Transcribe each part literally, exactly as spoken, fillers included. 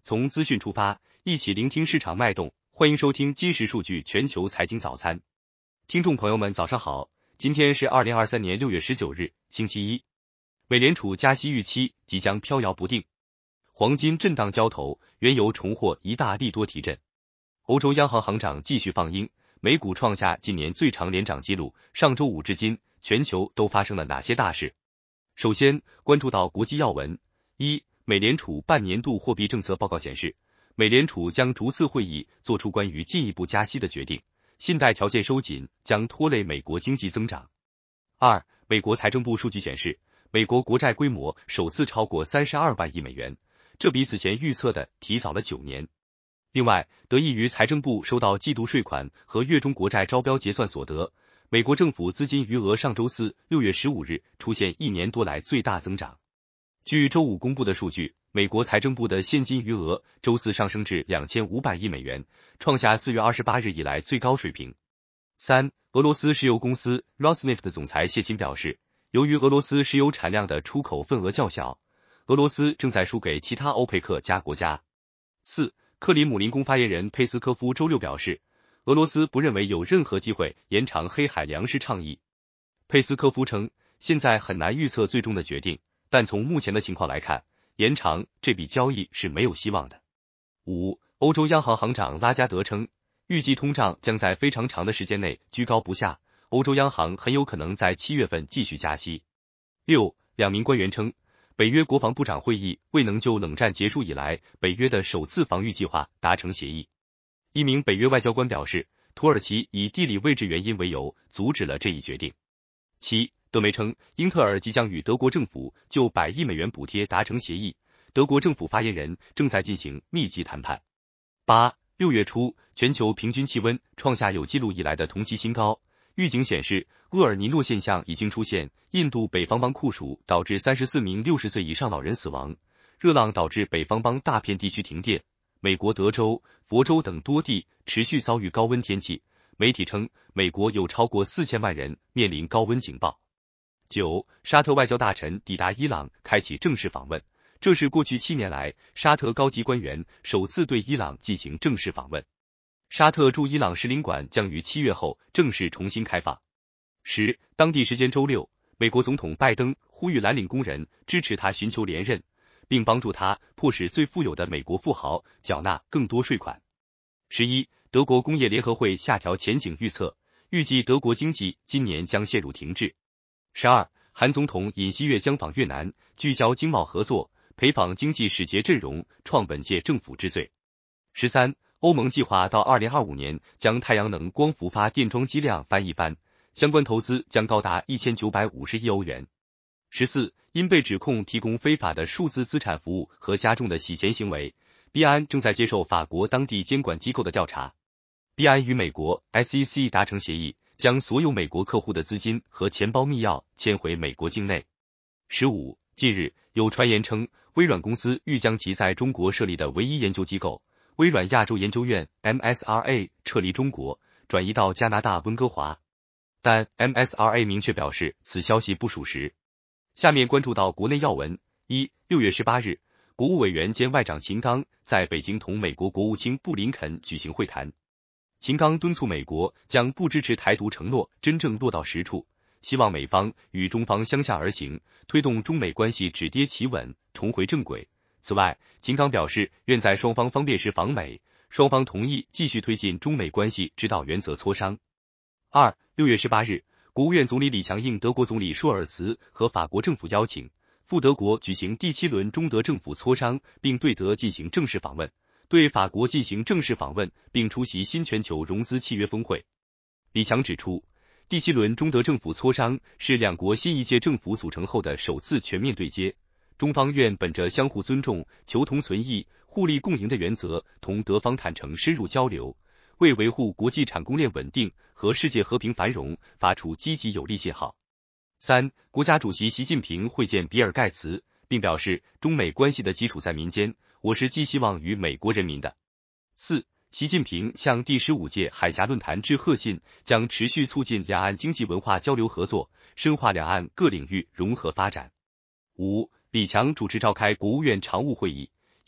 从资讯出发，一起聆听市场脉动。欢迎收听今时数据全球财经早餐。听众朋友们早上好，今天是二零二三年六月十九日，星期一。美联储加息预期即将飘摇不定，黄金震荡交投，原油重获一大利多提振。欧洲央行行长继续放鹰，美股创下今年最长连涨纪录。上周五至今，全球都发生了哪些大事？首先关注到国际要闻。一、美联储半年度货币政策报告显示，美联储将逐次会议做出关于进一步加息的决定，信贷条件收紧将拖累美国经济增长。二、美国财政部数据显示，美国国债规模首次超过三十二万亿美元，这比此前预测的提早了九年。另外，得益于财政部收到季度税款和月中国债招标结算所得，美国政府资金余额上周四六月十五日出现一年多来最大增长。据周五公布的数据，美国财政部的现金余额周四上升至两千五百亿美元，创下四月二十八日以来最高水平。三、俄罗斯石油公司 Rosneft 的总裁谢钦表示，由于俄罗斯石油产量的出口份额较小，俄罗斯正在输给其他欧佩克加国家。四、克里姆林宫发言人佩斯科夫周六表示，俄罗斯不认为有任何机会延长黑海粮食倡议。佩斯科夫称，现在很难预测最终的决定，但从目前的情况来看，延长这笔交易是没有希望的。五、欧洲央行行长拉加德称，预计通胀将在非常长的时间内居高不下，欧洲央行很有可能在七月份继续加息。六、两名官员称，北约国防部长会议未能就冷战结束以来北约的首次防御计划达成协议。一名北约外交官表示，土耳其以地理位置原因为由阻止了这一决定。七、德媒称，英特尔即将与德国政府就百亿美元补贴达成协议，德国政府发言人正在进行密集谈判。八、六月初，全球平均气温创下有记录以来的同期新高，预警显示厄尔尼诺现象已经出现，印度北方邦酷暑导致三十四名六十岁以上老人死亡，热浪导致北方邦大片地区停电，美国德州、佛州等多地持续遭遇高温天气，媒体称美国有超过四千万人面临高温警报。九、沙特外交大臣抵达伊朗，开启正式访问，这是过去七年来沙特高级官员首次对伊朗进行正式访问。沙特驻伊朗使领馆将于七月后正式重新开放。十、当地时间周六，美国总统拜登呼吁蓝领工人支持他寻求连任，并帮助他迫使最富有的美国富豪缴纳更多税款。十一、德国工业联合会下调前景预测，预计德国经济今年将陷入停滞。十二、韩总统尹锡悦将访越南，聚焦经贸合作，陪访经济使节阵容创本届政府之最。十三、欧盟计划到二零二五年将太阳能光伏发电装机量翻一番，相关投资将高达一千九百五十亿欧元。十四、因被指控提供非法的数字资产服务和加重的洗钱行为，币安正在接受法国当地监管机构的调查。币安与美国 S E C 达成协议，将所有美国客户的资金和钱包密钥迁回美国境内。十五、近日有传言称，微软公司欲将其在中国设立的唯一研究机构微软亚洲研究院 M S R A 撤离中国，转移到加拿大温哥华，但 M S R A 明确表示此消息不属实。下面关注到国内要闻。一、六月十八日，国务委员兼外长秦刚在北京同美国国务卿布林肯举行会谈。秦刚敦促美国将不支持台独承诺真正落到实处，希望美方与中方相向而行，推动中美关系止跌企稳，重回正轨。此外，秦刚表示愿在双方方便时访美，双方同意继续推进中美关系指导原则磋商。二、六月十八日，国务院总理李强应德国总理舒尔茨和法国政府邀请，赴德国举行第七轮中德政府磋商，并对德进行正式访问，对法国进行正式访问，并出席新全球融资契约峰会。李强指出，第七轮中德政府磋商是两国新一届政府组成后的首次全面对接，中方愿本着相互尊重、求同存异、互利共赢的原则，同德方坦诚深入交流，为维护国际产供链稳定和世界和平繁荣发出积极有力信号。三、国家主席习近平会见比尔盖茨，并表示中美关系的基础在民间，我是寄希望于美国人民的。四、习近平向第十五届海峡论坛致贺信，将持续促进两岸经济文化交流合作，深化两岸各领域融合发展。五、李强主持召开国务院常务会议，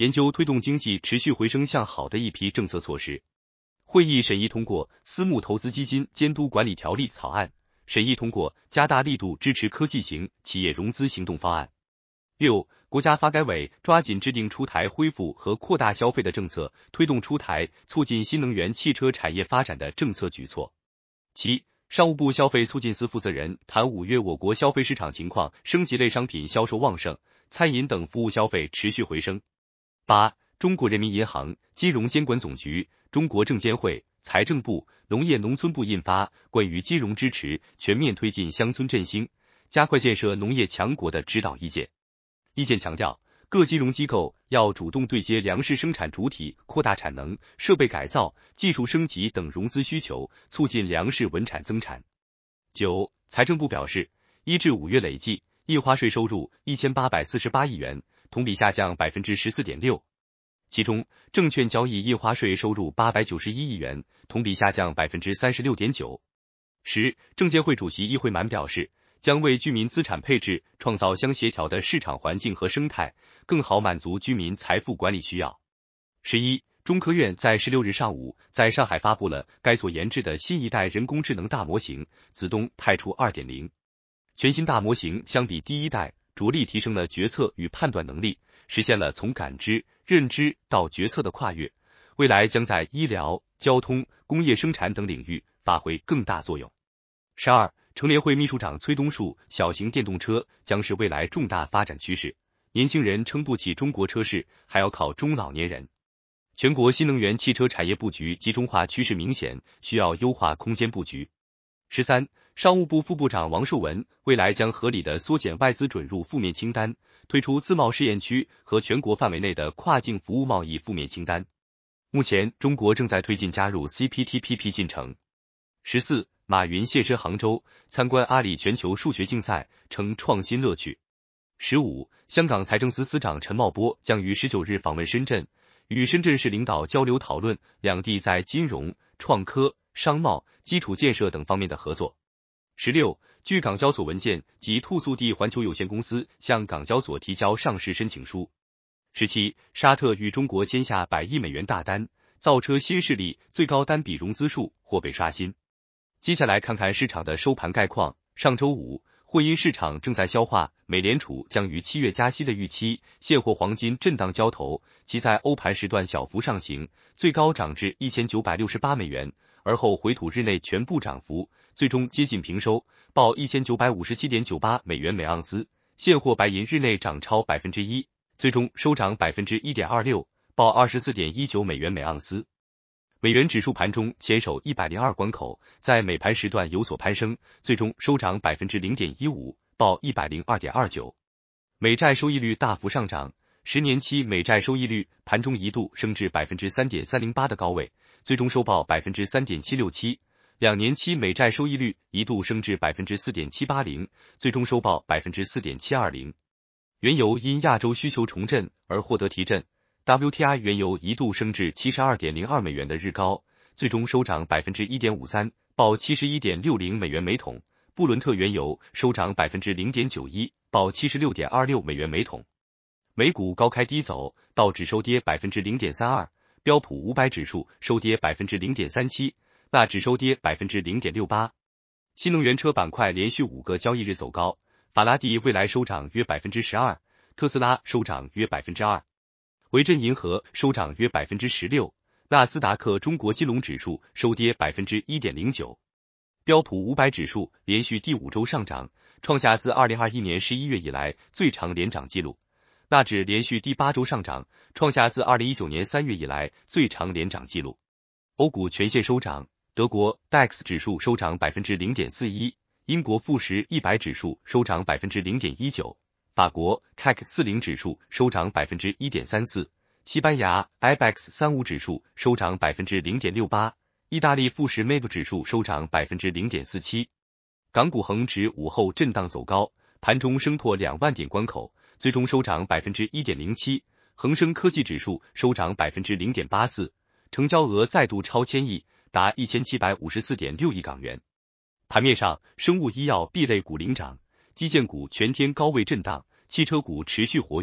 研究推动经济持续回升向好的一批政策措施。会议审议通过《私募投资基金监督管理条例》草案，审议通过加大力度支持科技型企业融资行动方案。六、国家发改委抓紧制定出台恢复和扩大消费的政策，推动出台促进新能源汽车产业发展的政策举措。七、商务部消费促进司负责人谈五月我国消费市场情况，升级类商品销售旺盛，餐饮等服务消费持续回升。八、中国人民银行、金融监管总局、中国证监会、财政部、农业农村部印发《关于金融支持全面推进乡村振兴、加快建设农业强国的指导意见》。意见强调，各金融机构要主动对接粮食生产主体扩大产能、设备改造、技术升级等融资需求，促进粮食稳产增产。九、财政部表示，一至五月累计印花税收入一千八百四十八亿元，同比下降 百分之十四点六。其中，证券交易印花税收入八百九十一亿元，同比下降 百分之三十六点九。十、证监会主席易会满表示，将为居民资产配置创造相协调的市场环境和生态，更好满足居民财富管理需要。十一、中科院在十六日上午在上海发布了该所研制的新一代人工智能大模型子东太初 二点零。全新大模型相比第一代，着力提升了决策与判断能力，实现了从感知、认知到决策的跨越，未来将在医疗、交通、工业生产等领域发挥更大作用。十二、乘联会秘书长崔东树，小型电动车将是未来重大发展趋势，年轻人撑不起中国车市，还要靠中老年人。全国新能源汽车产业布局集中化趋势明显，需要优化空间布局。十三、商务部副部长王受文未来将合理的缩减外资准入负面清单，推出自贸试验区和全国范围内的跨境服务贸易负面清单。目前，中国正在推进加入 C P T P P 进程。十四、马云现身杭州，参观阿里全球数学竞赛，称创新乐趣。十五、香港财政司司长陈茂波将于十九日访问深圳，与深圳市领导交流讨论两地在金融、创科、商贸、基础建设等方面的合作。十六、据港交所文件及兔速递环球有限公司向港交所提交上市申请书。十七、沙特与中国签下百亿美元大单，造车新势力最高单笔融资数或被刷新。接下来看看市场的收盘概况。上周五，货银市场正在消化美联储将于七月加息的预期，现货黄金震荡交投，其在欧盘时段小幅上行，最高涨至一千九百六十八美元，而后回吐日内全部涨幅，最终接近平收，报 一千九百五十七点九八美元每盎司。现货白银日内涨超 百分之一， 最终收涨 百分之一点二六， 报 二十四点一九美元每盎司。美元指数盘中前守一百零二关口，在美盘时段有所攀升，最终收涨 百分之零点一五， 报 一百零二点二九。美债收益率大幅上涨，十年期美债收益率盘中一度升至 百分之三点三零八 的高位，最终收报 百分之三点七六七。两年期美债收益率一度升至 百分之四点七八零， 最终收报 百分之四点七二零。原油因亚洲需求重振而获得提振， W T I 原油一度升至 七十二点零二美元的日高，最终收涨 百分之一点五三， 报 七十一点六零美元每桶。布伦特原油收涨 百分之零点九一， 报 七十六点二六美元每桶。美股高开低走，道指收跌 百分之零点三二， 标普五百指数收跌 百分之零点三七， 纳指收跌 百分之零点六八。新能源车板块连续五个交易日走高，法拉第未来收涨约 百分之十二， 特斯拉收涨约 百分之二。维珍银河收涨约 百分之十六， 纳斯达克中国金龙指数收跌 百分之一点零九。标普五百指数连续第五周上涨，创下自二零二一年十一月以来最长连涨纪录。纳指连续第八周上涨，创下自二零一九年三月以来最长连涨纪录。欧股全线收涨，德国 D A X 指数收涨 百分之零点四一， 英国富时一百指数收涨 百分之零点一九， 法国 C A C 四十 指数收涨 百分之一点三四， 西班牙 I B E X 三十五 指数收涨 百分之零点六八， 意大利富时 M E B 指数收涨 百分之零点四七。港股恒指午后震荡走高，盘中升破两万点关口，最终收涨 百分之一点零七， 恒生科技指数收涨 百分之零点八四， 成交额再度超千亿，达 一千七百五十四点六亿港元。盘面上，生物医药 B 类股领涨，基建股全天高位震荡，汽车股持续活跃，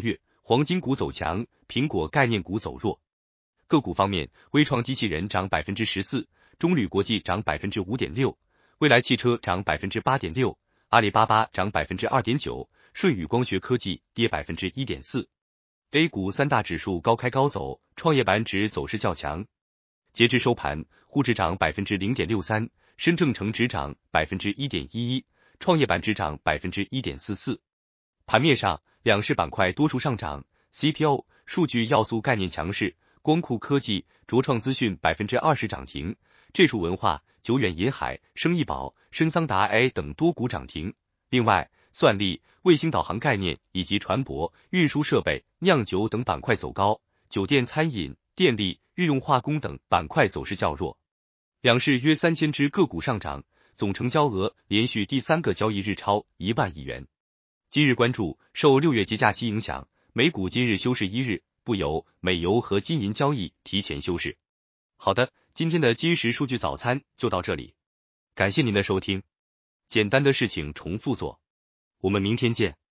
黄金股走强，苹果概念股走弱。个股方面，微创机器人涨 百分之十四， 中铝国际涨 百分之五点六， 蔚来汽车涨 百分之八点六， 阿里巴巴涨 百分之二点九， 舜宇光学科技跌 百分之一点四。 A 股三大指数高开高走，创业板指走势较强。截至收盘，沪指涨 百分之零点六三， 深证成指涨 百分之一点一一， 创业板指涨 百分之一点四四。盘面上，两市板块多数上涨 ，C P O、数据要素概念强势，光酷科技、卓创资讯 百分之二十 涨停，智数文化、久远野海、生意宝、深桑达 A 等多股涨停。另外，算力、卫星导航概念以及船舶、运输设备、酿酒等板块走高，酒店餐饮、电力、日用化工等板块走势较弱。两市约三千只个股上涨，总成交额连续第三个交易日超一万亿元。今日关注，受六月节假期影响，美股今日休市一日，布油、美油和金银交易提前休市。好的，今天的今时数据早餐就到这里，感谢您的收听。简单的事情重复做，我们明天见。